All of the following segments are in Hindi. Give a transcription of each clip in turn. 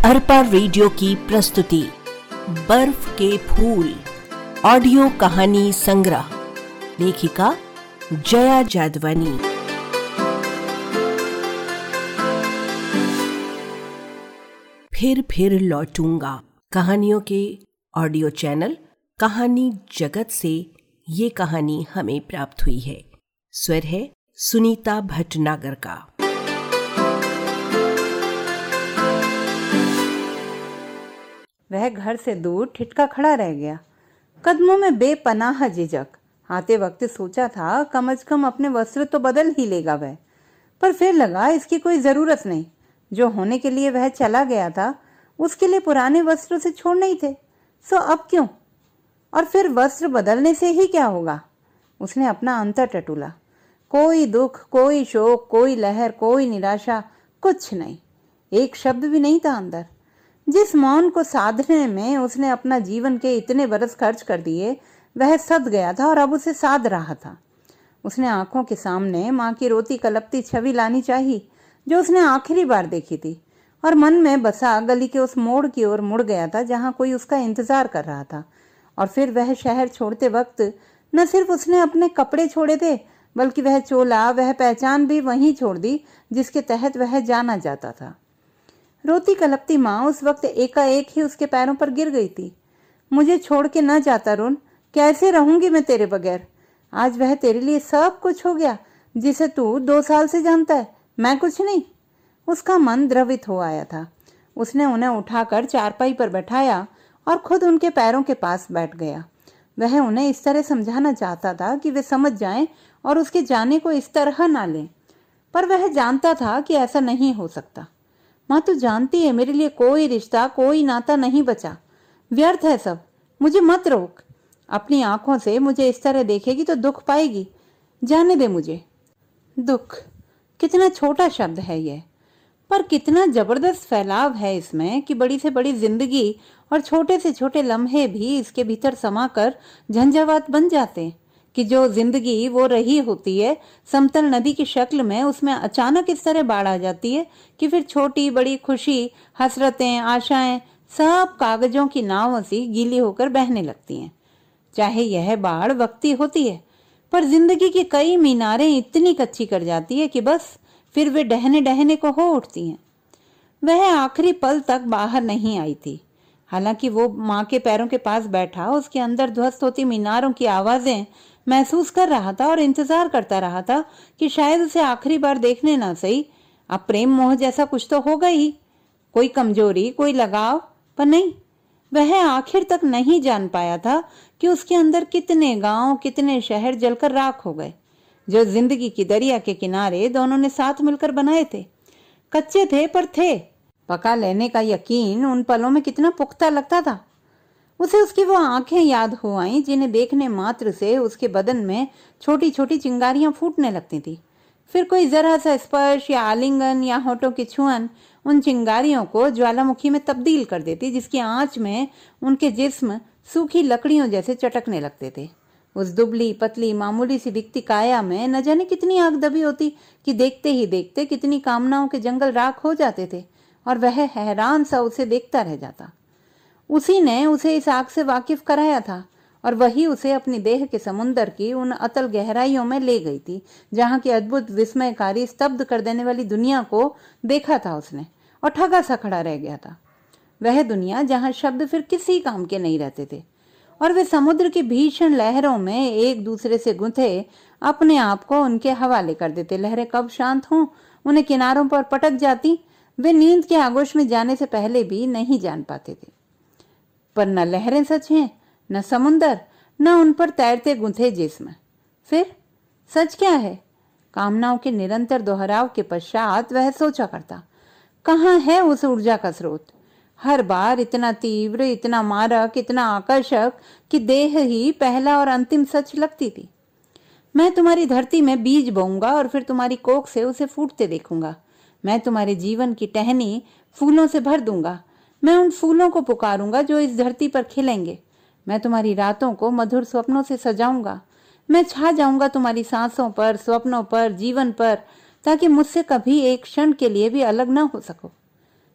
अरपा रेडियो की प्रस्तुति बर्फ के फूल ऑडियो कहानी संग्रह। लेखिका जया जादवानी। फिर लौटूंगा कहानियों के ऑडियो चैनल कहानी जगत से ये कहानी हमें प्राप्त हुई है। स्वर है सुनीता भटनागर का। वह घर से दूर ठिठका खड़ा रह गया, कदमों में बेपनाह झिझक। आते वक्त सोचा था कम से कम अपने वस्त्र तो बदल ही लेगा वह, पर फिर लगा इसकी कोई जरूरत नहीं। जो होने के लिए वह चला गया था उसके लिए पुराने वस्त्रों से छोड़ने ही थे, सो अब क्यों? और फिर वस्त्र बदलने से ही क्या होगा? उसने अपना अंतर टटोला। कोई दुख, कोई शोक, कोई लहर, कोई निराशा, कुछ नहीं। एक शब्द भी नहीं था अंदर। जिस मौन को साधने में उसने अपना जीवन के इतने बरस खर्च कर दिए, वह सद गया था और अब उसे साध रहा था। उसने आंखों के सामने माँ की रोती कलपती छवि लानी चाहिए जो उसने आखिरी बार देखी थी, और मन में बसा गली के उस मोड़ की ओर मुड़ गया था जहाँ कोई उसका इंतजार कर रहा था। और फिर वह शहर छोड़ते वक्त न सिर्फ उसने अपने कपड़े छोड़े थे, बल्कि वह चोला, वह पहचान भी वहीं छोड़ दी जिसके तहत वह जाना जाता था। रोती कलपती माँ उस वक्त एकाएक ही उसके पैरों पर गिर गई थी। मुझे छोड़ के न जाता रुन, कैसे रहूंगी मैं तेरे बगैर? आज वह तेरे लिए सब कुछ हो गया जिसे तू 2 साल से जानता है, मैं कुछ नहीं। उसका मन द्रवित हो आया था। उसने उन्हें उठाकर चारपाई पर बैठाया और खुद उनके पैरों के पास बैठ गया। वह उन्हें इस तरह समझाना चाहता था कि वे समझ जाएं और उसके जाने को इस तरह ना लें, पर वह जानता था कि ऐसा नहीं हो सकता। माँ, तू जानती है मेरे लिए कोई रिश्ता, कोई नाता नहीं बचा, व्यर्थ है सब। मुझे मत रोक। अपनी आंखों से मुझे इस तरह देखेगी तो दुख पाएगी। जाने दे मुझे। दुख, कितना छोटा शब्द है यह, पर कितना जबरदस्त फैलाव है इसमें कि बड़ी से बड़ी जिंदगी और छोटे से छोटे लम्हे भी इसके भीतर समाकर झंझावात बन जाते हैं। कि जो जिंदगी वो रही होती है समतल नदी की शक्ल में, उसमें अचानक इस तरह बाढ़ आ जाती है कि फिर छोटी बड़ी खुशी, हसरतें, आशाएं सब कागजों की नावों सी गीली होकर बहने लगती हैं। चाहे यह बाढ़ वक्ती होती है, पर जिंदगी की कई मीनारें इतनी कच्ची कर जाती है कि बस फिर वे डहने डहने को हो उठती हैं। वह आखिरी पल तक बाहर नहीं आई थी। हालांकि वो माँ के पैरों के पास बैठा उसके अंदर ध्वस्त होती मीनारों की आवाजें महसूस कर रहा था और इंतजार करता रहा था कि शायद उसे आखिरी बार देखने ना सही। अब प्रेम मोह जैसा कुछ तो होगा ही, कोई कमजोरी, कोई लगाव, पर नहीं। वह आखिर तक नहीं जान पाया था कि उसके अंदर कितने गांव, कितने शहर जलकर राख हो गए, जो जिंदगी की दरिया के किनारे दोनों ने साथ मिलकर बनाए थे। कच्चे थे पर थे। पका लेने का यकीन उन पलों में कितना पुख्ता लगता था। उसे उसकी वो आंखें याद हो आईं जिन्हें देखने मात्र से उसके बदन में छोटी छोटी चिंगारियां फूटने लगती थी। फिर कोई जरा सा स्पर्श या आलिंगन या होठों की छुअन उन चिंगारियों को ज्वालामुखी में तब्दील कर देती, जिसकी आंच में उनके जिस्म सूखी लकड़ियों जैसे चटकने लगते थे। उस दुबली पतली मामूली सी दिखती काया में न जाने कितनी आग दबी होती कि देखते ही देखते कितनी कामनाओं के जंगल राख हो जाते थे, और वह हैरान सा उसे देखता रह जाता। उसी ने उसे इस आग से वाकिफ कराया था, और वही उसे अपनी देह के समुंदर की उन अतल गहराइयों में ले गई थी जहाँ की अद्भुत, विस्मयकारी, स्तब्ध कर देने वाली दुनिया को देखा था उसने, और ठगा सा खड़ा रह गया था। वह दुनिया जहाँ शब्द फिर किसी काम के नहीं रहते थे, और वे समुद्र की भीषण लहरों में एक दूसरे से गुंथे अपने आप को उनके हवाले कर देते। लहरें कब शांत हों, उन्हें किनारों पर पटक जाती, वे नींद के आगोश में जाने से पहले भी नहीं जान पाते थे। पर न लहरें सच हैं, न समुंदर, न उन पर तैरते गुंथे जिस्म। फिर सच क्या है? कामनाओं के निरंतर दोहराव के पश्चात वह सोचा करता, कहाँ है उस ऊर्जा का स्रोत? हर बार इतना तीव्र, इतना मारक, इतना आकर्षक कि देह ही पहला और अंतिम सच लगती थी। मैं तुम्हारी धरती में बीज बोऊंगा और फिर तुम्हारी कोख से उसे फूटते देखूंगा। मैं तुम्हारे जीवन की टहनी फूलों से भर दूंगा। मैं उन फूलों को पुकारूंगा जो इस धरती पर खिलेंगे। मैं तुम्हारी रातों को मधुर स्वप्नों से सजाऊंगा। मैं छा जाऊंगा तुम्हारी सांसों पर, स्वप्नों पर, जीवन पर, ताकि मुझसे कभी एक क्षण के लिए भी अलग ना हो सको।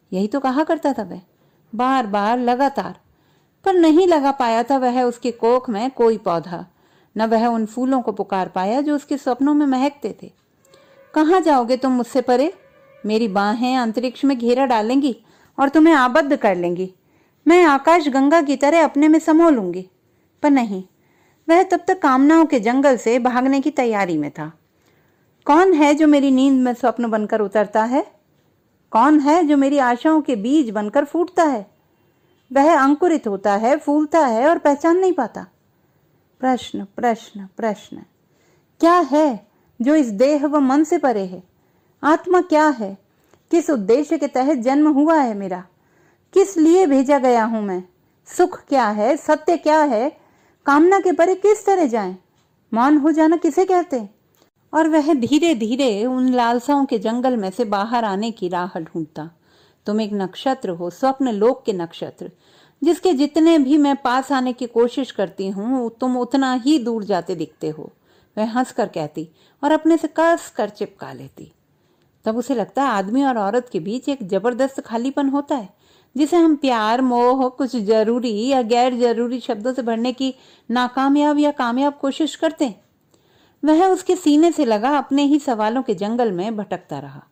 यही तो कहा करता था वह, बार बार लगातार। पर नहीं लगा पाया था वह उसके कोख में कोई पौधा, न वह उन फूलों को पुकार पाया जो उसके स्वप्नों में महकते थे। कहाँ जाओगे तुम मुझसे परे? मेरी बाहें अंतरिक्ष में घेरा डालेंगी और तुम्हें आबद्ध कर लेंगी। मैं आकाश गंगा की तरह अपने में समो लूंगी। पर नहीं, वह तब तक कामनाओं के जंगल से भागने की तैयारी में था। कौन है जो मेरी नींद में स्वप्न बनकर उतरता है? कौन है जो मेरी आशाओं के बीज बनकर फूटता है? वह अंकुरित होता है, फूलता है और पहचान नहीं पाता। प्रश्न प्रश्न प्रश्न। क्या है जो इस देह व मन से परे है? आत्मा क्या है? किस उद्देश्य के तहत जन्म हुआ है मेरा? किस लिए भेजा गया हूं मैं? सुख क्या है? सत्य क्या है? कामना के परे किस तरह जाएं? मौन हो जाना किसे कहते? और वह धीरे धीरे उन लालसाओं के जंगल में से बाहर आने की राह ढूंढता। तुम एक नक्षत्र हो, स्वप्न लोक के नक्षत्र, जिसके जितने भी मैं पास आने की कोशिश करती हूँ तुम उतना ही दूर जाते दिखते हो, वह हंसकर कहती और अपने से कस कर चिपका लेती। तब उसे लगता है आदमी और औरत के बीच एक जबरदस्त खालीपन होता है, जिसे हम प्यार, मोह, कुछ जरूरी या गैर जरूरी शब्दों से भरने की नाकामयाब या कामयाब कोशिश करते हैं। वह उसके सीने से लगा अपने ही सवालों के जंगल में भटकता रहा।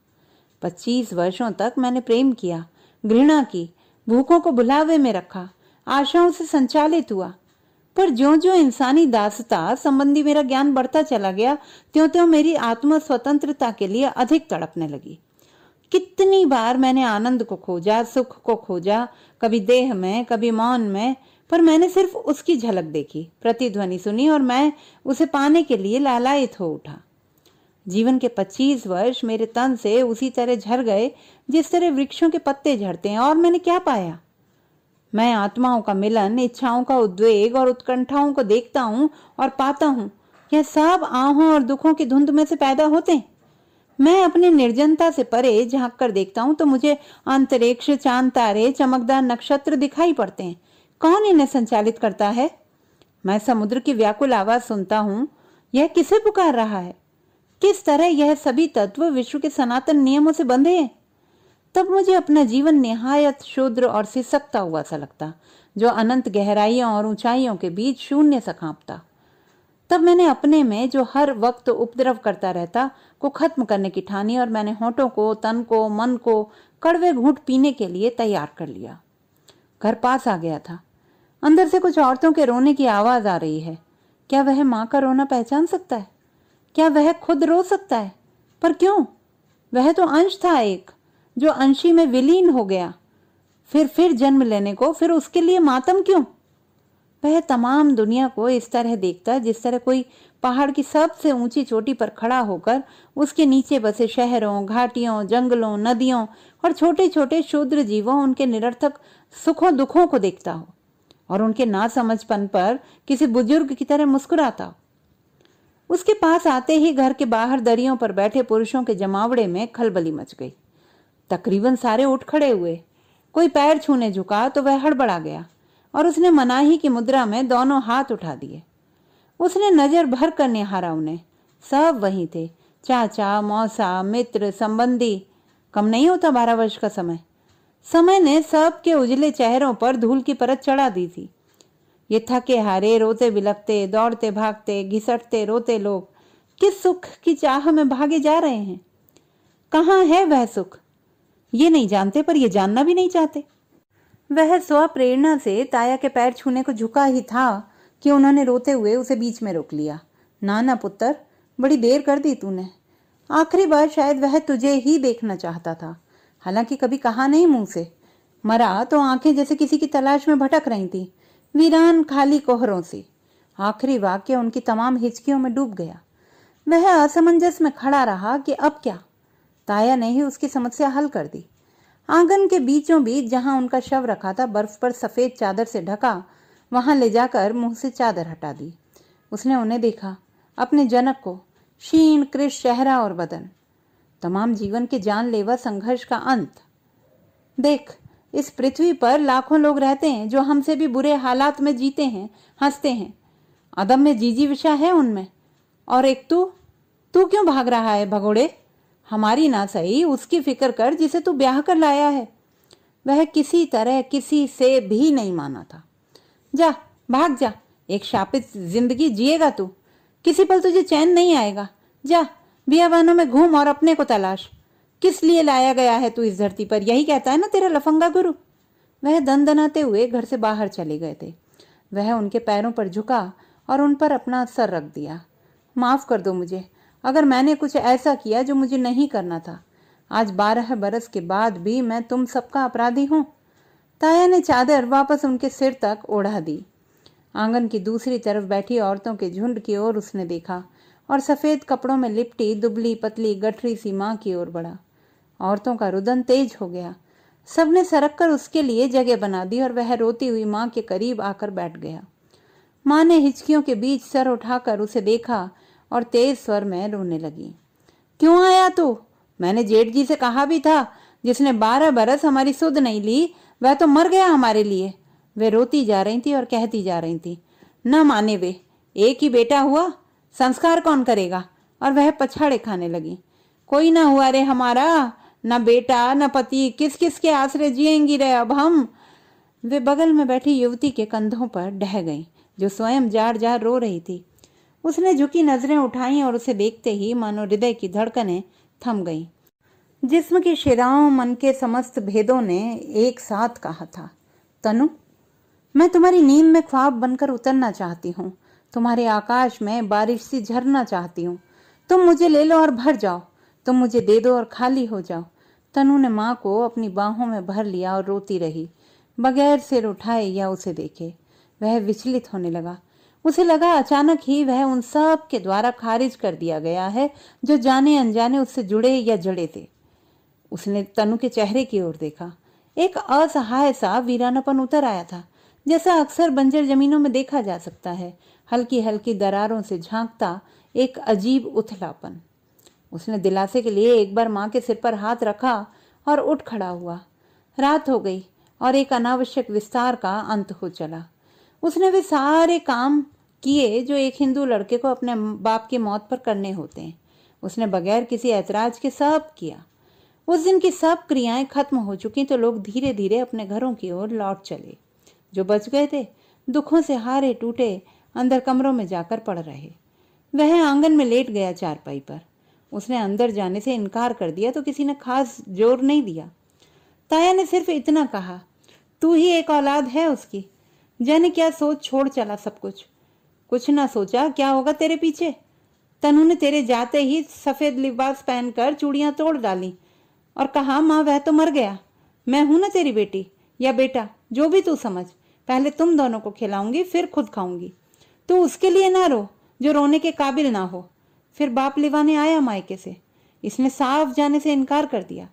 25 वर्षों तक मैंने प्रेम किया, घृणा की, भूखों को भुलावे में रखा, आशाओं से संचालित हुआ। पर ज्यों ज्यों इंसानी दासता संबंधी मेरा ज्ञान बढ़ता चला गया, त्यों त्यों मेरी आत्मा स्वतंत्रता के लिए अधिक तड़पने लगी। कितनी बार मैंने आनंद को खोजा, सुख को खोजा, कभी देह में, कभी मौन में, पर मैंने सिर्फ उसकी झलक देखी, प्रतिध्वनि सुनी और मैं उसे पाने के लिए लालायित हो उठा। जीवन के 25 वर्ष मेरे तन से उसी तरह झड़ गए जिस तरह वृक्षों के पत्ते झड़ते हैं। और मैंने क्या पाया? मैं आत्माओं का मिलन, इच्छाओं का उद्वेग और उत्कंठाओं को देखता हूँ और पाता हूँ। यह सब आहों और दुखों की धुंध में से पैदा होते हैं। मैं अपनी निर्जनता से परे झांक कर देखता हूँ तो मुझे अंतरिक्ष, चांद, तारे, चमकदार नक्षत्र दिखाई पड़ते हैं। कौन इन्हें संचालित करता है? मैं समुद्र की व्याकुल आवाज सुनता हूँ। यह किसे पुकार रहा है? किस तरह यह सभी तत्व विश्व के सनातन नियमों से बंधे हैं? तब मुझे अपना जीवन निहायत शूद्र और सिसकता हुआ सा लगता, जो अनंत गहराइयों और ऊंचाइयों के बीच शून्य सा कांपता। तब मैंने अपने में जो हर वक्त उपद्रव करता रहता को खत्म करने की ठानी और मैंने होठों को, तन को, मन को कड़वे घूंट पीने के लिए तैयार कर लिया। घर पास आ गया था। अंदर से कुछ औरतों के रोने की आवाज आ रही है। क्या वह माँ का रोना पहचान सकता है? क्या वह खुद रो सकता है? पर क्यों? वह तो अंश था एक, जो अंशी में विलीन हो गया, फिर जन्म लेने को, फिर उसके लिए मातम क्यों? वह तमाम दुनिया को इस तरह देखता जिस तरह कोई पहाड़ की सबसे ऊंची चोटी पर खड़ा होकर उसके नीचे बसे शहरों, घाटियों, जंगलों, नदियों और छोटे छोटे शूद्र जीवों, उनके निरर्थक सुखों दुखों को देखता हो और उनके नासमझपन पर किसी बुजुर्ग की तरह मुस्कुराता हो। उसके पास आते ही घर के बाहर दरियों पर बैठे पुरुषों के जमावड़े में खलबली मच गई। तकरीबन सारे उठ खड़े हुए। कोई पैर छूने झुका तो वह हड़बड़ा गया और उसने मनाही की मुद्रा में दोनों हाथ उठा दिए। उसने नजर भर कर निहारा उन्हें। सब वहीं थे, चाचा, मौसा, मित्र, संबंधी। कम नहीं होता 12 वर्ष का समय। समय ने सबके उजले चेहरों पर धूल की परत चढ़ा दी थी। ये थके हारे, रोते बिलखते, दौड़ते भागते, घिसटते रोते लोग किस सुख की चाह में भागे जा रहे हैं? कहाँ है वह सुख? ये नहीं जानते, पर ये जानना भी नहीं चाहते। वह स्व प्रेरणा से ताया के पैर छूने को झुका ही था कि उन्होंने रोते हुए उसे बीच में रोक लिया। ना पुत्र, बड़ी देर कर दी तूने। आखिरी बार शायद वह तुझे ही देखना चाहता था, हालांकि कभी कहा नहीं मुंह से। मरा तो आंखें जैसे किसी की तलाश में भटक रही थी, वीरान खाली कोहरों से। आखिरी वाक्य उनकी तमाम हिचकियों में डूब गया। वह असमंजस में खड़ा रहा कि अब क्या। ताया ने ही उसकी समस्या हल कर दी। आंगन के बीचों बीच जहां उनका शव रखा था, बर्फ पर सफेद चादर से ढका, वहां ले जाकर मुंह से चादर हटा दी। उसने उन्हें देखा, अपने जनक को, क्षीण कृश चेहरा और बदन। तमाम जीवन के जानलेवा संघर्ष का अंत। देख, इस पृथ्वी पर लाखों लोग रहते हैं जो हमसे भी बुरे हालात में जीते हैं, हंसते हैं। अदम में जीजी विशा है उनमें। और एक तू क्यों भाग रहा है भगोड़े? हमारी ना सही, उसकी फिक्र कर जिसे तू ब्याह कर लाया है। वह किसी तरह किसी से भी नहीं माना था। जा भाग जा, एक शापित जिंदगी जिएगा तू, किसी पल तुझे चैन नहीं आएगा। जा बियाबानों में घूम और अपने को तलाश। किस लिए लाया गया है तू इस धरती पर, यही कहता है ना तेरा लफंगा गुरु। वह दनदनाते हुए घर से बाहर चले गए थे। वह उनके पैरों पर झुका और उन पर अपना सर रख दिया। माफ कर दो मुझे, अगर मैंने कुछ ऐसा किया जो मुझे नहीं करना था। आज 12 बरस के बाद भी मैं तुम सबका अपराधी हूं। ताया ने चादर वापस उनके सिर तक ओढ़ा दी। आंगन की दूसरी तरफ बैठी औरतों के झुंड की ओर उसने देखा और सफेद कपड़ों में लिपटी दुबली पतली गठरी सी मां की ओर बढ़ा। औरतों का रुदन तेज हो गया। सबने सरक कर उसके लिए जगह बना दी और वह रोती हुई मां के करीब आकर बैठ गया। मां ने हिचकियों के बीच सर उठाकर उसे देखा और तेज स्वर में रोने लगी। क्यों आया तू? मैंने जेठ जी से कहा भी था, जिसने 12 बरस हमारी सुध नहीं ली वह तो मर गया हमारे लिए। वे रोती जा रही थी और कहती जा रही थी। न माने वे, एक ही बेटा हुआ, संस्कार कौन करेगा? और वह पछाड़े खाने लगी। कोई ना हुआ रे हमारा, न बेटा न पति, किस किस के आसरे जिएंगी रे अब हम। वे बगल में बैठी युवती के कंधों पर ढह गईं, जो स्वयं जार जार रो रही थी। उसने झुकी नजरें उठाई और उसे देखते ही मानो हृदय की धड़कनें थम गईं। जिस्म की शिराओं मन के समस्त भेदों ने एक साथ कहा था, तनु, मैं तुम्हारी नींद में ख्वाब बनकर उतरना चाहती हूँ, तुम्हारे आकाश में बारिश सी झरना चाहती हूँ। तुम मुझे ले लो और भर जाओ, तुम मुझे दे दो और खाली हो जाओ। तनु ने माँ को अपनी बाहों में भर लिया और रोती रही, बगैर सिर उठाए या उसे देखे। वह विचलित होने लगा। उसे लगा अचानक ही वह उन सब के द्वारा खारिज कर दिया गया है जो जाने अनजाने उससे जुड़े या जड़े थे। उसने तनु के चेहरे की ओर देखा। एक असहाय सा वीरानापन उतर आया था, जैसा अक्सर बंजर जमीनों में देखा जा सकता है, हल्की हल्की दरारों से झांकता एक अजीब उथलापन। उसने दिलासे के लिए एक बार माँ के सिर पर हाथ रखा और उठ खड़ा हुआ। रात हो गई और एक अनावश्यक विस्तार का अंत हो चला। उसने वे सारे काम किए जो एक हिंदू लड़के को अपने बाप की मौत पर करने होते हैं। उसने बगैर किसी ऐतराज के सब किया। उस दिन की सब क्रियाएं खत्म हो चुकी तो लोग धीरे धीरे अपने घरों की ओर लौट चले। जो बच गए थे दुखों से हारे टूटे अंदर कमरों में जाकर पड़ रहे। वह आंगन में लेट गया चारपाई पर। उसने अंदर जाने से इनकार कर दिया तो किसी ने खास जोर नहीं दिया। ताया ने सिर्फ इतना कहा, तू ही एक औलाद है उसकी। जाने क्या सोच छोड़ चला सब कुछ। कुछ ना सोचा क्या होगा तेरे पीछे। तनु ने तेरे जाते ही सफेद लिबास पहनकर चूड़ियां तोड़ डाली और कहा, माँ वह तो मर गया, मैं हूं ना तेरी बेटी या बेटा, जो भी तू समझ। पहले तुम दोनों को खिलाऊंगी फिर खुद खाऊंगी। तू उसके लिए ना रो जो रोने के काबिल ना हो। फिर बाप लिवाने आया मायके से, इसने साफ जाने से इनकार कर दिया।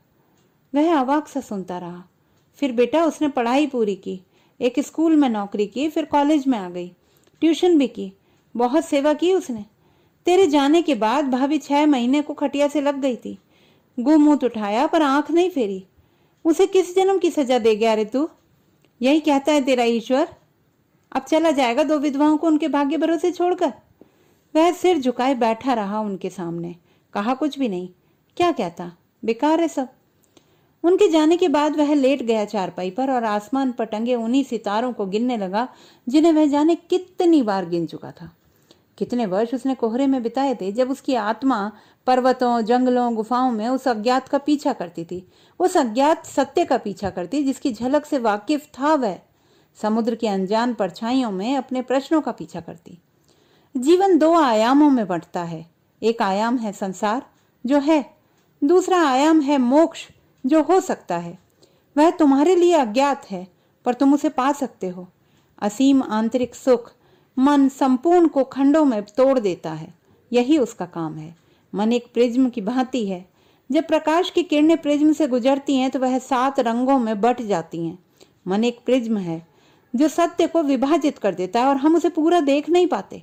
वह अवाक सा सुनता रहा। फिर बेटा उसने पढ़ाई पूरी की, एक स्कूल में नौकरी की, फिर कॉलेज में आ गई, ट्यूशन भी की, बहुत सेवा की उसने। तेरे जाने के बाद भाभी 6 महीने को खटिया से लग गई थी। गुमूत उठाया पर आंख नहीं फेरी। उसे किस जन्म की सजा दे गया रे तू? यही कहता है तेरा ईश्वर? अब चला जाएगा 2 विधवाओं को उनके भाग्य भरोसे छोड़कर। वह सिर झुकाए बैठा रहा उनके सामने, कहा कुछ भी नहीं। क्या कहता, बेकार है सब। उनके जाने के बाद वह लेट गया चारपाई पर और आसमान पर टंगे उन्हीं सितारों को गिनने लगा जिन्हें वह जाने कितनी बार गिन चुका था। कितने वर्ष उसने कोहरे में बिताए थे जब उसकी आत्मा पर्वतों जंगलों गुफाओं में उस अज्ञात का पीछा करती थी, उस अज्ञात सत्य का पीछा करती जिसकी झलक से वाकिफ था वह। समुद्र की अनजान परछाइयों में अपने प्रश्नों का पीछा करती। जीवन 2 आयामों में बंटता है। एक आयाम है संसार जो है, दूसरा आयाम है मोक्ष जो हो सकता है। वह तुम्हारे लिए अज्ञात है पर तुम उसे पा सकते हो। असीम आंतरिक सुख मन संपूर्ण को खंडों में तोड़ देता है, यही उसका काम है। मन एक प्रिज्म की भांति है। जब प्रकाश की किरणें प्रिज्म से गुजरती हैं तो वह 7 रंगों में बट जाती हैं। मन एक प्रिज्म है जो सत्य को विभाजित कर देता है और हम उसे पूरा देख नहीं पाते।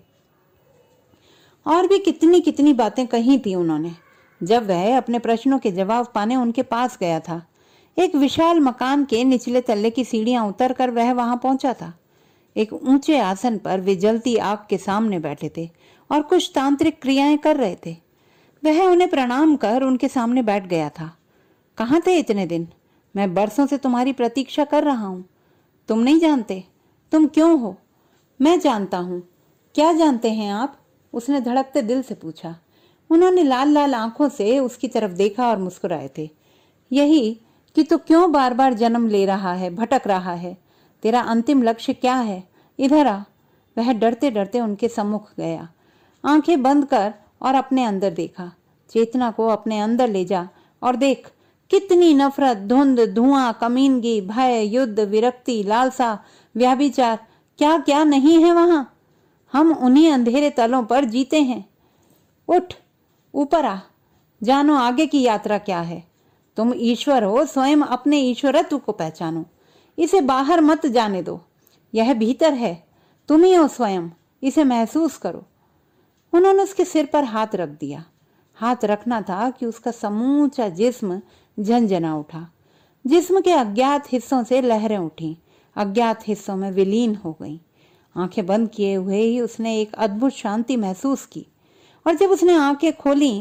और भी कितनी कितनी बातें कही थी उन्होंने। जब वह अपने प्रश्नों के जवाब पाने उनके पास गया था, एक विशाल मकान के निचले तल्ले की सीढ़ियां उतरकर वह वहां पहुंचा था। एक ऊंचे आसन पर वे जलती आग के सामने बैठे थे और कुछ तांत्रिक क्रियाएं कर रहे थे। वह उन्हें प्रणाम कर उनके सामने बैठ गया था। कहाँ थे इतने दिन? मैं बरसों से तुम्हारी प्रतीक्षा कर रहा हूं। तुम नहीं जानते तुम क्यों हो? मैं जानता हूं। क्या जानते हैं आप? उसने धड़कते दिल से पूछा। उन्होंने लाल लाल आंखों से उसकी तरफ देखा और मुस्कुराए थे। यही कि तू क्यों बार बार जन्म ले रहा है, भटक रहा है? तेरा अंतिम लक्ष्य क्या है? इधर आ। वह डरते डरते उनके सम्मुख गया। आंखें बंद कर और अपने अंदर देखा। चेतना को अपने अंदर ले जा और देख कितनी नफरत, धुंध, धुआं, कमीनगी, भय, युद्ध, विरक्ति, लालसा, व्याभिचार, क्या क्या नहीं है वहां। हम उन्हीं अंधेरे तलों पर जीते हैं। उठ, ऊपर आ, जानो आगे की यात्रा क्या है। तुम ईश्वर हो, स्वयं अपने ईश्वरत्व को पहचानो। इसे बाहर मत जाने दो, यह भीतर है, तुम ही हो स्वयं, इसे महसूस करो। उन्होंने उसके सिर पर हाथ रख दिया। हाथ रखना था कि उसका समूचा जिस्म झंझना उठा। जिस्म के अज्ञात हिस्सों से लहरें उठी, अज्ञात हिस्सों में विलीन हो गईं। आंखें बंद किए हुए ही उसने एक अद्भुत शांति महसूस की, और जब उसने आंखें खोली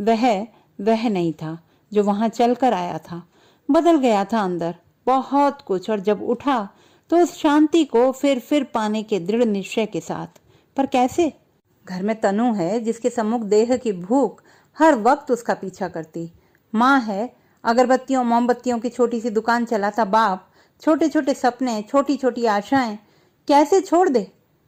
वह नहीं था जो वहां चलकर आया था। बदल गया था अंदर बहुत कुछ, और जब उठा तो उस शांति को फिर पाने के दृढ़ निश्चय के साथ। पर कैसे? घर में तनु है जिसके सम्मुख देह की भूख हर वक्त उसका पीछा करती। माँ है, अगरबत्तियों मोमबत्तियों की छोटी सी दुकान चलाता बाप, छोटे छोटे सपने, छोटी छोटी आशाएं। कैसे छोड़ दे?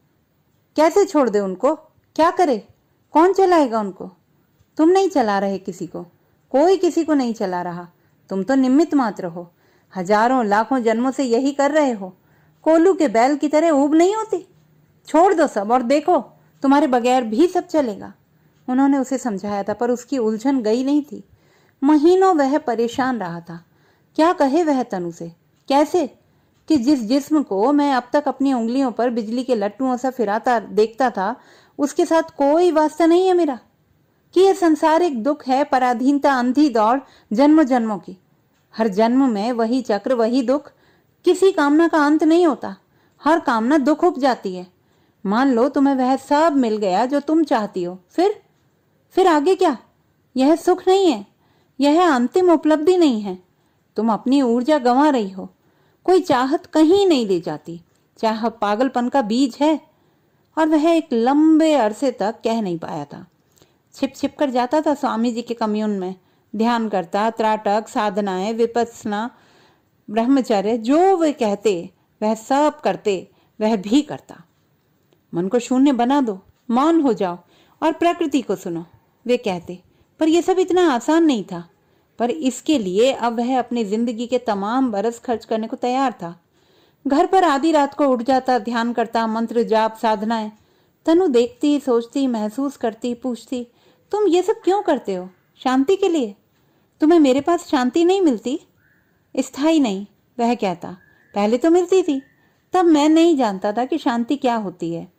कैसे छोड़ दे उनको? क्या करे? कौन चलाएगा उनको? तुम नहीं चला रहे किसी को, कोई किसी को नहीं चला रहा। तुम तो निमित्त मात्र हो। हजारों लाखों जन्मों से यही कर रहे हो। कोलू के बैल की तरह ऊब नहीं होती। छोड़ दो सब और देखो, तुम्हारे बगैर भी सब चलेगा। उन्होंने उसे समझाया था, पर उसकी उलझन गई नहीं थी। महीनों वह परेशान रहा था। क्या कहे वह तनु से? कैसे कि जिस जिस्म को मैं अब तक अपनी उंगलियों पर बिजली के लट्टुओं सा फिराता देखता था, उसके साथ कोई वास्ता नहीं है मेरा। कि यह संसारिक दुख है, पराधीनता, अंधी दौड़ जन्म जन्मों की। हर जन्म में वही चक्र, वही दुख। किसी कामना का अंत नहीं होता, हर कामना दुख उप जाती है। मान लो तुम्हें वह सब मिल गया जो तुम चाहती हो, फिर आगे क्या? यह सुख नहीं है, यह अंतिम उपलब्धि नहीं है। तुम अपनी ऊर्जा गंवा रही हो। कोई चाहत कहीं नहीं ले जाती। चाह पागलपन का बीज है। और वह एक लंबे अरसे तक कह नहीं पाया था। छिप छिप कर जाता था स्वामी जी के कम्यून में, ध्यान करता, त्राटक, साधनाएं, विपस्सना, ब्रह्मचर्य, जो वे कहते वह सब करते, वह भी करता। मन को शून्य बना दो, मौन हो जाओ और प्रकृति को सुनो, वे कहते। पर यह सब इतना आसान नहीं था। पर इसके लिए अब वह अपनी जिंदगी के तमाम बरस खर्च करने को तैयार था। घर पर आधी रात को उठ जाता, ध्यान करता, मंत्र जाप, साधनाएं। तनु देखती, सोचती, महसूस करती, पूछती, तुम ये सब क्यों करते हो? शांति के लिए? तुम्हें मेरे पास शांति नहीं मिलती? स्थायी नहीं, वह कहता। पहले तो मिलती थी, तब मैं नहीं जानता था कि शांति क्या होती है।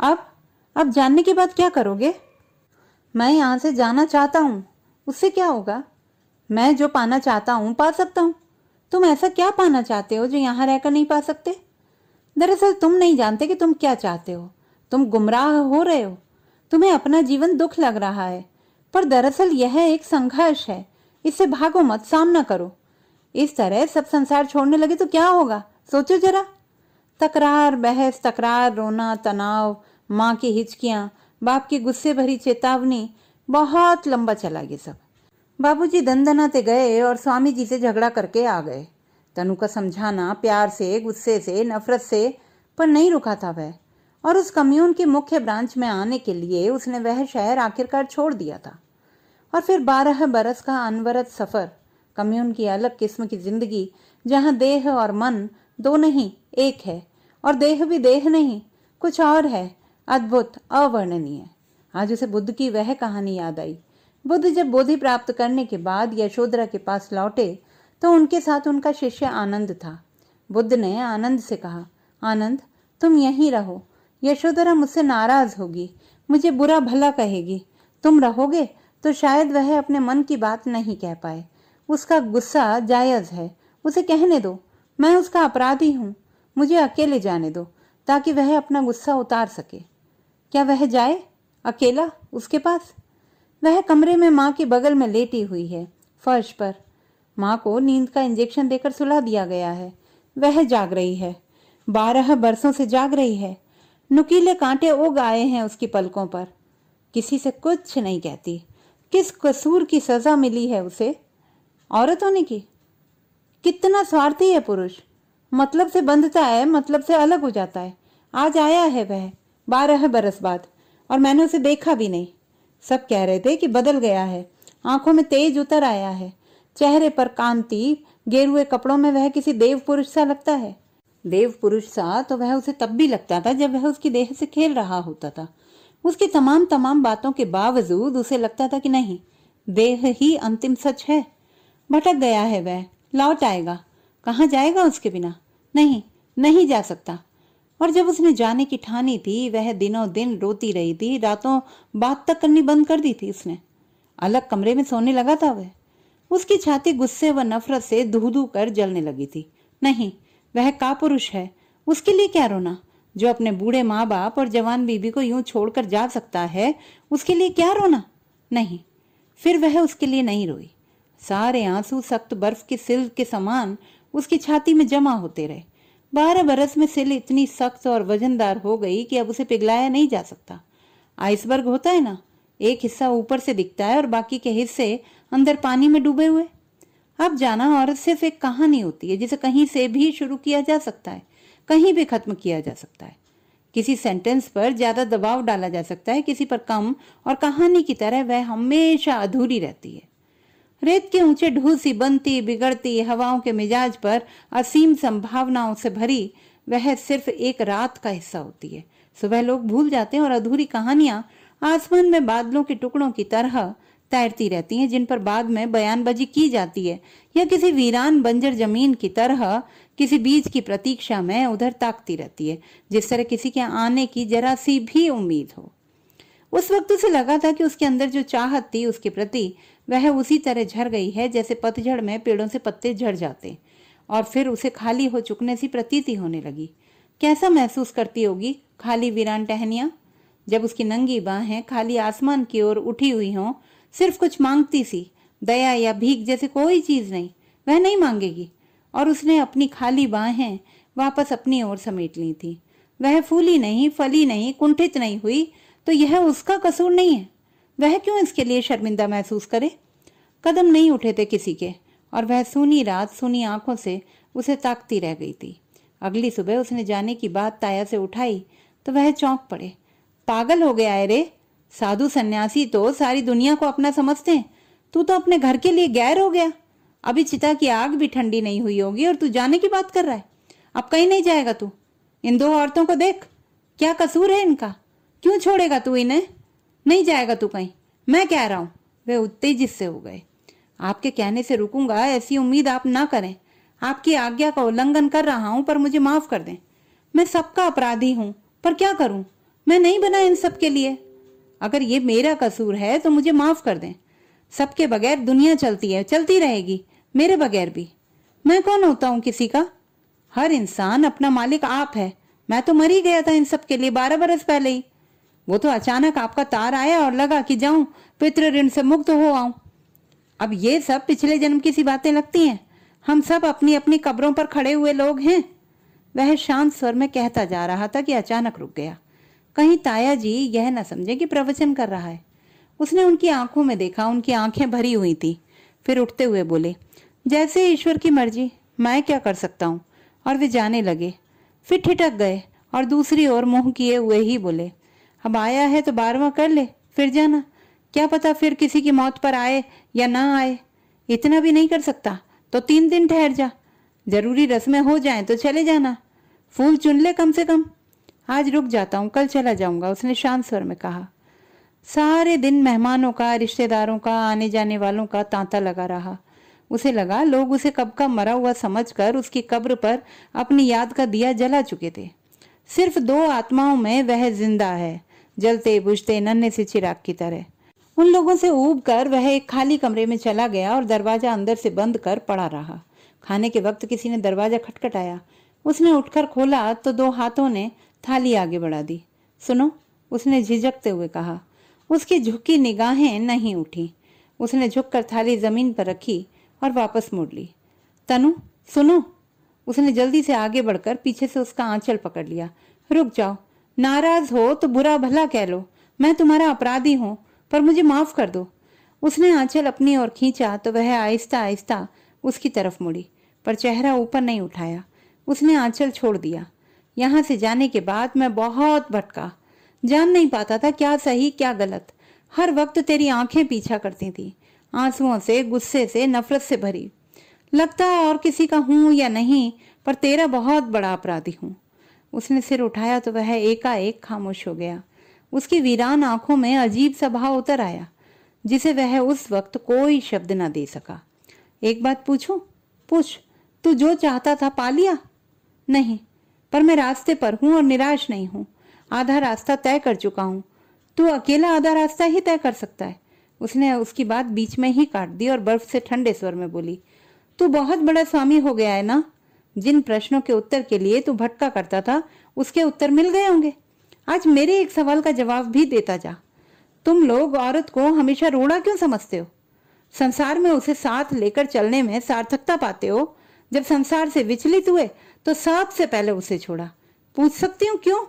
अब जानने के बाद क्या करोगे? मैं यहां से जाना चाहता हूं, उससे क्या होगा? मैं जो पाना चाहता हूं पा सकता हूं। तुम ऐसा क्या पाना चाहते हो जो यहां रहकर नहीं पा सकते? दरअसल तुम नहीं जानते कि तुम क्या चाहते हो। तुम गुमराह हो रहे हो। तुम्हें अपना जीवन दुख लग रहा है, पर दरअसल यह एक संघर्ष है। इससे भागो मत, सामना करो। इस तरह सब संसार छोड़ने लगे तो क्या होगा? सोचो जरा। तकरार, बहस, तकरार, रोना, तनाव, माँ की हिचकियां, बाप की गुस्से भरी चेतावनी, बहुत लंबा चला ये सब। बाबूजी दंदनाते गए और स्वामी जी से झगड़ा करके आ गए। तनु का समझाना प्यार से, गुस्से से, नफरत से, पर नहीं रुका था वह। और उस कम्यून की मुख्य ब्रांच में आने के लिए उसने वह शहर आखिरकार छोड़ दिया था। और फिर 12 बरस का अनवरत सफर, कम्यून की अलग किस्म की जिंदगी, जहां देह और मन दो नहीं एक है, और देह भी देह नहीं, कुछ और है, अद्भुत, अवर्णनीय। आज उसे बुद्ध की वह कहानी याद आई। बुद्ध जब बोधि प्राप्त करने के बाद यशोधरा के पास लौटे तो उनके साथ उनका शिष्य आनंद था। बुद्ध ने आनंद से कहा, आनंद, तुम यहीं रहो। यशोधरा मुझसे नाराज होगी, मुझे बुरा भला कहेगी। तुम रहोगे तो शायद वह अपने मन की बात नहीं कह पाए। उसका गुस्सा जायज है, उसे कहने दो। मैं उसका अपराधी हूँ, मुझे अकेले जाने दो ताकि वह अपना गुस्सा उतार सके। क्या वह जाए अकेला उसके पास? वह कमरे में माँ के बगल में लेटी हुई है, फर्श पर। माँ को नींद का इंजेक्शन देकर सुला दिया गया है। वह जाग रही है, 12 बरसों से जाग रही है। नुकीले कांटे उग आए हैं उसकी पलकों पर। किसी से कुछ नहीं कहती। किस कसूर की सजा मिली है उसे औरत होने की? कितना स्वार्थी है पुरुष। मतलब से बंधता है, मतलब से अलग हो जाता है। आज आया है वह 12 बरस बाद, और मैंने उसे देखा भी नहीं। सब कह रहे थे कि बदल गया है, आंखों में तेज उतर आया है, चेहरे पर कांति, गेरुए कपड़ों में वह किसी देव पुरुष सा लगता है। देव पुरुष सा तो वह उसे तब भी लगता था जब वह उसकी देह से खेल रहा होता था। उसकी तमाम बातों के बावजूद उसे लगता था कि नहीं, देह ही अंतिम सच है। भटक गया है वह, लौट आएगा। कहाँ जाएगा उसके बिना? नहीं, नहीं जा सकता। और जब उसने जाने की ठानी थी, वह दिनों दिन रोती रही थी, रातों बात तक करनी बंद कर दी थी उसने। अलग कमरे में सोने लगा था वह। उसकी छाती गुस्से व नफरत से धू कर जलने लगी थी। नहीं, वह कापुरुष है, उसके लिए क्या रोना? जो अपने बूढ़े माँ बाप और जवान बीबी को यूं छोड़कर जा सकता है, उसके लिए क्या रोना? नहीं, फिर वह उसके लिए नहीं रोई। सारे आंसू सख्त बर्फ की सिल के समान उसकी छाती में जमा होते रहे। 12 बरस में सिल इतनी सख्त और वजनदार हो गई कि अब उसे पिघलाया नहीं जा सकता। आइसबर्ग होता है ना, एक हिस्सा ऊपर से दिखता है और बाकी के हिस्से अंदर पानी में डूबे हुए। अब जाना औरत सिर्फ एक कहानी होती है जिसे कहीं से भी शुरू किया जा सकता है, कहीं भी खत्म किया जा सकता है। किसी सेंटेंस पर ज्यादा दबाव डाला जा सकता है, किसी पर कम, और कहानी की तरह वह हमेशा अधूरी रहती है। रेत के ऊंचे ढूंढ सी बनती बिगड़ती हवाओं के मिजाज पर असीम संभावनाओं से भरी वह सिर्फ एक रात का हिस्सा होती है। सुबह लोग भूल जाते हैं और अधूरी कहानियां आसमान में बादलों के टुकड़ों की तरह तैरती रहती हैं, जिन पर बाद में बयानबाजी की जाती है, या किसी वीरान बंजर जमीन की तरह किसी बीज की प्रतीक्षा में उधर ताकती रहती है, जिस तरह किसी के आने की जरा सी भी उम्मीद हो। उस वक्त उसे लगा था कि उसके अंदर जो चाहत थी उसके प्रति, वह उसी तरह झड़ गई है जैसे पतझड़ में पेड़ों से पत्ते झड़ जाते, और फिर उसे खाली हो चुकने सी प्रतीति होने लगी। कैसा महसूस करती होगी खाली वीरान टहनियां, जब उसकी नंगी बाहें खाली आसमान की ओर उठी हुई हों, सिर्फ कुछ मांगती सी, दया या भीख जैसे कोई चीज नहीं। वह नहीं मांगेगी, और उसने अपनी खाली बाहें वापस अपनी ओर समेट ली थी। वह फूली नहीं, फली नहीं, कुंठित नहीं हुई, तो यह उसका कसूर नहीं है। वह क्यों इसके लिए शर्मिंदा महसूस करे? कदम नहीं उठे थे किसी के, और वह सूनी रात सूनी आंखों से उसे ताकती रह गई थी। अगली सुबह उसने जाने की बात ताया से उठाई तो वह चौंक पड़े। पागल हो गया है रे, साधु सन्यासी तो सारी दुनिया को अपना समझते हैं, तू तो अपने घर के लिए गैर हो गया। अभी चिता की आग भी ठंडी नहीं हुई होगी और तू जाने की बात कर रहा है। अब कहीं नहीं जाएगा तू? इन 2 औरतों को देख, क्या कसूर है इनका? क्यों छोड़ेगा तू इन्हें? नहीं जाएगा तू कहीं, मैं कह रहा हूं। वे उत्तेजित से हो गए। आपके कहने से रुकूंगा ऐसी उम्मीद आप ना करें। आपकी आज्ञा का उल्लंघन कर रहा हूं, पर मुझे माफ कर दें। मैं सबका अपराधी हूं, पर क्या करूं? मैं नहीं बना इन सब के लिए। अगर ये मेरा कसूर है तो मुझे माफ कर दें। सबके बगैर दुनिया चलती है, चलती रहेगी, मेरे बगैर भी। मैं कौन होता हूं किसी का? हर इंसान अपना मालिक आप है। मैं तो मर ही गया था इन सब के लिए 12 बरस पहले ही। वो तो अचानक आपका तार आया और लगा कि जाऊं पितृ ऋण से मुक्त हो आऊं। अब ये सब पिछले जन्म की सी बातें लगती हैं। हम सब अपनी अपनी कब्रों पर खड़े हुए लोग हैं। वह शांत स्वर में कहता जा रहा था कि अचानक रुक गया। कहीं ताया जी यह न समझे कि प्रवचन कर रहा है। उसने उनकी आंखों में देखा, उनकी आंखें भरी हुई थी। फिर उठते हुए बोले, जैसे ईश्वर की मर्जी, मैं क्या कर सकता हूँ। और वे जाने लगे। फिर ठिठक गए और दूसरी ओर मुंह किए हुए ही बोले, अब आया है तो 12वां कर ले, फिर जाना। क्या पता फिर किसी की मौत पर आए या ना आए। इतना भी नहीं कर सकता तो 3 दिन ठहर जा। जरूरी रस्में हो जाएं तो चले जाना। फूल चुन ले कम से कम। आज रुक जाता हूँ, कल चला जाऊंगा, उसने शांत स्वर में कहा। सारे दिन मेहमानों का, रिश्तेदारों का, आने जाने वालों का तांता लगा रहा। उसे लगा लोग उसे कब का मरा हुआ समझकर उसकी कब्र पर अपनी याद का दिया जला चुके थे। सिर्फ 2 आत्माओं में वह जिंदा है, जलते बुझते नन्हे से चिराग की तरह। उन लोगों से ऊब कर वह एक खाली कमरे में चला गया और दरवाजा अंदर से बंद कर पड़ा रहा। खाने के वक्त किसी ने दरवाजा खटखटाया। उसने उठकर खोला तो 2 हाथों ने थाली आगे बढ़ा दी। सुनो, उसने झिझकते हुए कहा। उसकी झुकी निगाहें नहीं उठी। उसने झुककर थाली जमीन पर रखी और वापस मोड़ ली। तनु सुनो। उसने जल्दी से आगे बढ़कर पीछे से उसका आंचल पकड़ लिया। रुक जाओ, नाराज हो तो बुरा भला कह लो, मैं तुम्हारा अपराधी हूं, पर मुझे माफ कर दो। उसने आंचल अपनी ओर खींचा तो वह आहिस्ता आहिस्ता उसकी तरफ मुड़ी, पर चेहरा ऊपर नहीं उठाया। उसने आंचल छोड़ दिया। यहां से जाने के बाद मैं बहुत भटका, जान नहीं पाता था क्या सही क्या गलत। हर वक्त तेरी आंखें पीछा करती थी, आंसुओं से, गुस्से से, नफरत से भरी। लगता और किसी का हूं या नहीं, पर तेरा बहुत बड़ा अपराधी हूं। उसने सिर उठाया तो वह एकाएक खामोश हो गया। उसकी वीरान आंखों में अजीब सा भाव उतर आया, जिसे वह उस वक्त कोई शब्द न दे सका। एक बात पूछूं? पूछ। तू जो चाहता था पा लिया? नहीं, पर मैं रास्ते पर हूं और निराश नहीं हूं। आधा रास्ता तय कर चुका हूं। तू अकेला आधा रास्ता ही तय कर सकता है। उसने उसकी बात बीच में ही काट दी और बर्फ से ठंडे स्वर में बोली, तू बहुत बड़ा स्वामी हो गया है ना? जिन प्रश्नों के उत्तर के लिए तू भटका करता था, उसके उत्तर मिल गए होंगे। आज मेरे एक सवाल का जवाब भी देता जा। तुम लोग औरत को हमेशा रोड़ा क्यों समझते हो? संसार में उसे साथ लेकर चलने में सार्थकता पाते हो। जब संसार से विचलित हुए तो सबसे पहले उसे छोड़ा। पूछ सकती हूँ क्यों?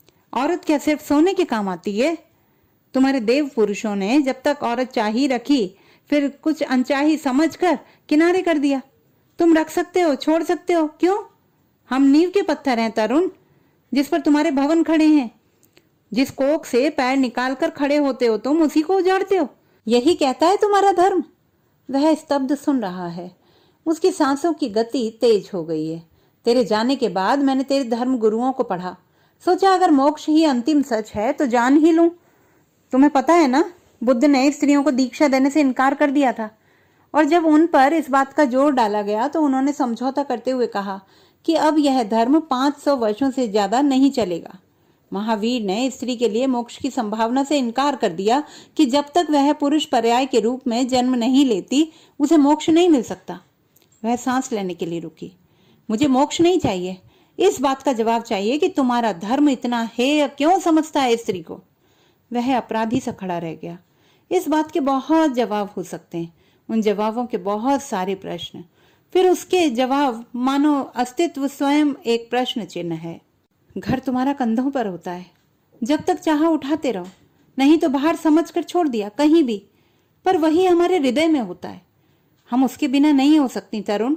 औरत क्या सिर्फ सोने के काम आती है? तुम्हारे देव पुरुषों ने जब तक औरत चाही रखी, फिर कुछ अनचाही समझकर किनारे कर दिया। तुम रख सकते हो, छोड़ सकते हो, क्यों? हम नींव के पत्थर हैं तरुण, जिस पर तुम्हारे भवन खड़े हैं। जिस कोख से पैर निकालकर खड़े होते हो तुम, उसी को उजाड़ते हो। यही कहता है तुम्हारा धर्म। वह स्तब्ध सुन रहा है। उसकी सांसों की गति तेज हो गई है। तेरे जाने के बाद मैंने तेरे धर्म गुरुओं को पढ़ा। सोचा अगर मोक्ष ही अंतिम सच है तो जान ही लूं। तुम्हें पता है ना, बुद्ध ने स्त्रियों को दीक्षा देने से इनकार कर दिया था, और जब उन पर इस बात का जोर डाला गया तो उन्होंने समझौता करते हुए कहा कि अब यह धर्म 500 वर्षों से ज्यादा नहीं चलेगा। महावीर ने स्त्री के लिए मोक्ष की संभावना से इनकार कर दिया कि जब तक वह पुरुष पर्याय के रूप में जन्म नहीं लेती, उसे मोक्ष नहीं मिल सकता। वह सांस लेने के लिए रुकी। मुझे मोक्ष नहीं चाहिए, इस बात का जवाब चाहिए कि तुम्हारा धर्म इतना हेय क्यों समझता है स्त्री को। वह अपराधी सा खड़ा रह गया। इस बात के बहुत जवाब हो सकते हैं, उन जवाबों के बहुत सारे प्रश्न। फिर उसके जवाब मानो अस्तित्व स्वयं एक प्रश्न चिन्ह है। घर तुम्हारा कंधों पर होता है, जब तक चाहा उठाते रहो, नहीं तो बाहर समझ कर छोड़ दिया कहीं भी, पर वही हमारे हृदय में होता है। हम उसके बिना नहीं हो सकती तरुण।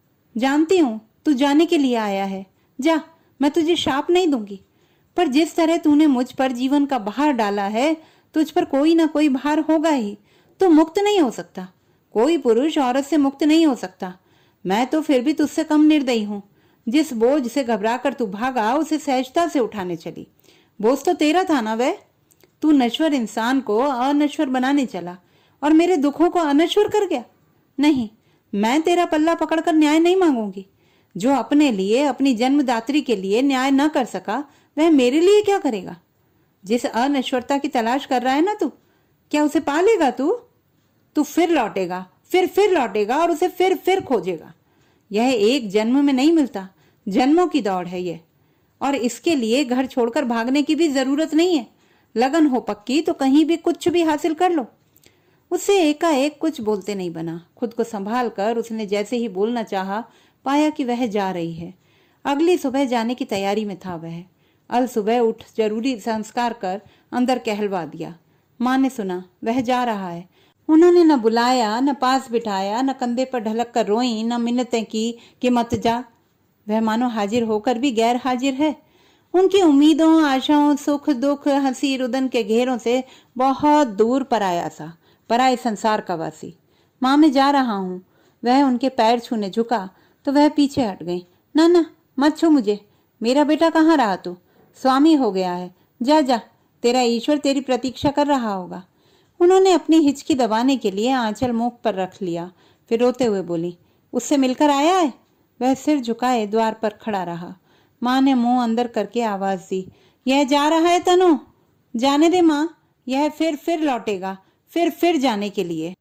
जानती हूं तू जाने के लिए आया है, जा, मैं तुझे शाप नहीं दूंगी, पर जिस तरह तूने मुझ पर जीवन का भार डाला है, तुझ पर कोई ना कोई भार होगा ही। तू मुक्त नहीं हो सकता। कोई पुरुष औरत से मुक्त नहीं हो सकता। मैं तो फिर भी तुझसे कम निर्दयी हूं। जिस बोझ से घबराकर तू भागा, उसे सहजता से उठाने चली। बोझ तो तेरा था ना वह। तू नश्वर इंसान को अनश्वर बनाने चला और मेरे दुखों को अनश्वर कर गया। नहीं, मैं तेरा पल्ला पकड़कर न्याय नहीं मांगूंगी। जो अपने लिए, अपनी जन्मदात्री के लिए न्याय न कर सका, वह मेरे लिए क्या करेगा? जिस अनश्वरता की तलाश कर रहा है ना तू, क्या उसे पा लेगा तू? तू फिर लौटेगा, फिर लौटेगा और उसे फिर खोजेगा। यह एक जन्म में नहीं मिलता, जन्मों की दौड़ है यह। और इसके लिए घर छोड़कर भागने की भी जरूरत नहीं है। लगन हो पक्की तो कहीं भी कुछ भी हासिल कर लो। उससे एकाएक कुछ बोलते नहीं बना। खुद को संभाल कर उसने जैसे ही बोलना चाहा, पाया कि वह जा रही है। अगली सुबह जाने की तैयारी में था वह। अल सुबह उठ जरूरी संस्कार कर अंदर कहलवा दिया। माँ ने सुना वह जा रहा है। उन्होंने न बुलाया, न पास बिठाया, न कंधे पर ढलक कर रोई, न मिन्नतें की कि मत जा। वह मानो हाजिर होकर भी गैर हाजिर है। उनकी उम्मीदों, आशाओं, सुख दुख, हंसी रुदन के घेरों से बहुत दूर पराया सा, पराए संसार का वासी। माँ मैं जा रहा हूँ। वह उनके पैर छूने झुका तो वह पीछे हट गई। ना ना, मत छू मुझे। मेरा बेटा कहाँ रहा तू? स्वामी हो गया है, जा जा, तेरा ईश्वर तेरी प्रतीक्षा कर रहा होगा। उन्होंने अपनी हिचकी दबाने के लिए आंचल मुख पर रख लिया। फिर रोते हुए बोली, उससे मिलकर आया है? वह सिर झुकाए द्वार पर खड़ा रहा। माँ ने मुंह अंदर करके आवाज दी, यह जा रहा है तनु, जाने दे माँ, यह फिर लौटेगा, फिर जाने के लिए।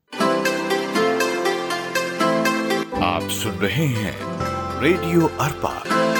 आप सुन रहे हैं रेडियो अर्पा।